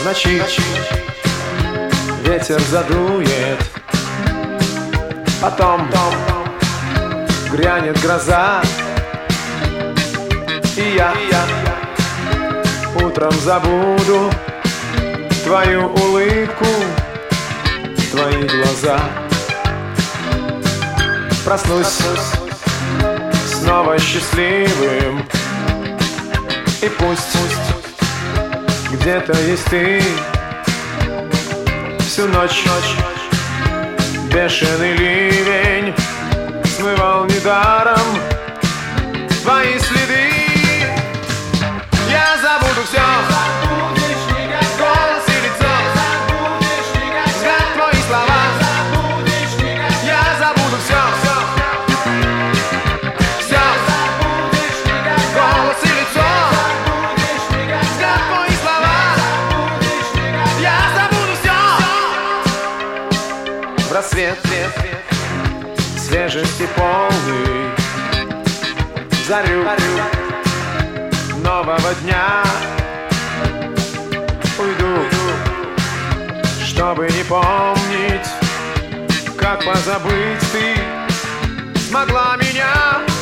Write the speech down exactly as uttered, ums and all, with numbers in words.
ночи ветер задует, потом грянет гроза, и я утром забуду твою улыбку, твои глаза. Проснусь снова счастливым, и пусть где-то есть ты. Всю ночь бешеный ливень смывал недаром твои следы. Я забуду все, голос и лицо, взгляд, твои слова. Я забуду все, все, голос и лицо, взгляд, твои слова. Я забуду все. В рассвет свежести полный, зарю нового дня уйду, чтобы не помнить, как позабыть ты смогла меня.